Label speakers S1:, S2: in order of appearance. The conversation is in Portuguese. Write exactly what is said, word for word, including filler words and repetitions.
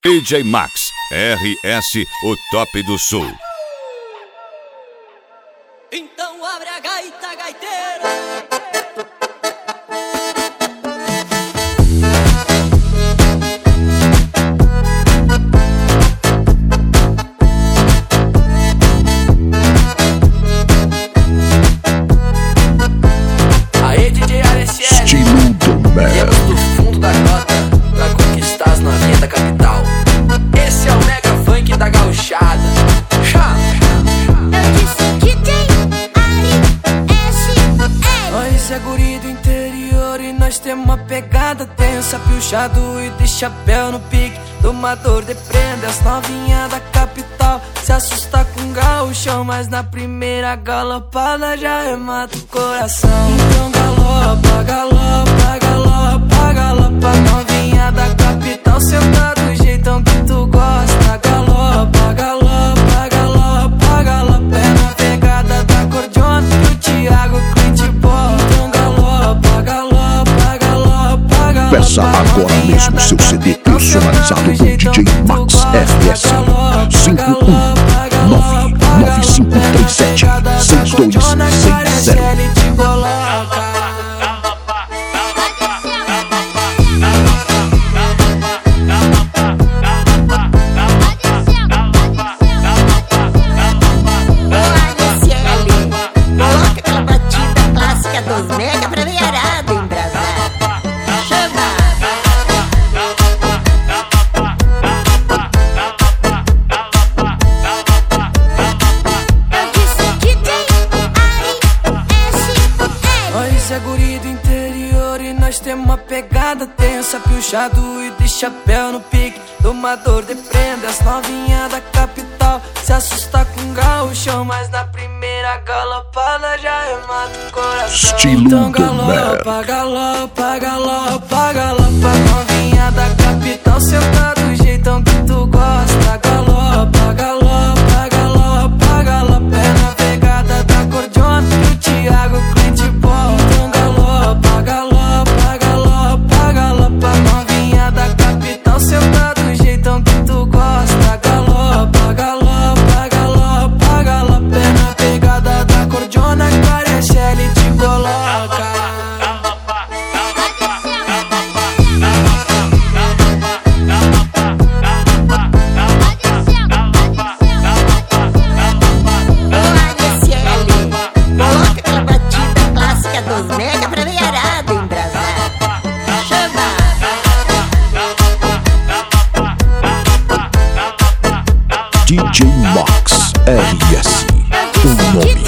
S1: D J Max, R S, o top do sul.
S2: Então abre a gaita, gaiteiro.
S3: Aê, D J R S L,
S4: Estilo do Mel.
S3: viemos do fundo da grota pra conquistar as novinhas da capital. Esse é o mega funk da gauchada. Chá.
S5: Eu disse D J R S L.
S3: Nós é guri do interior e nós temos uma pegada tensa. Piochado e de chapéu no pique, domador de prenda. As novinhas da capital se assusta com gauchão, mas na primeira galopada já remata o coração. Então galopa, galopa, galopa, galopa. Novinha da capital, senta do jeitão que tu gosta. Galopa, galopa, galopa, galopa. É na pegada da cordiona que o Thiago Clint bola. Então galopa, galopa, galopa, galopa.
S4: Peça agora mesmo seu C D personalizado com D J Max R S cinco um nove nove cinco três sete seis dois seis zero.
S5: Coloca aquela batida clássica dos mega pra veiarada embrasada. Chama! Eu disse D J R S L.
S3: Nós é guri do interior e nós temos uma pegada tensa. Piochado e de chapéu no pique, domador de prenda. As novinhas da capital se assusta com gauchão, mas na primeira galopada já remata o coração.
S4: Estilo
S3: Então
S4: do Mel.
S3: galopa, galopa, galopa, galopa. Novinha da capital, senta do jeitão que tu gosta. Galopa, galopa, galopa, galopa. É na pegada da cordiona que o Thiago Clint bola. Então galopa, galopa, galopa, galopa. Novinha da capital, senta do jeitão que tu gosta. Galopa, galopa, galopa, galopa. É na pegada da cordiona que a R S L te coloca.
S5: Coloca aquela batida clássica dos mega pra veiarada embrasada. Chama!
S4: D J Max R S, o nome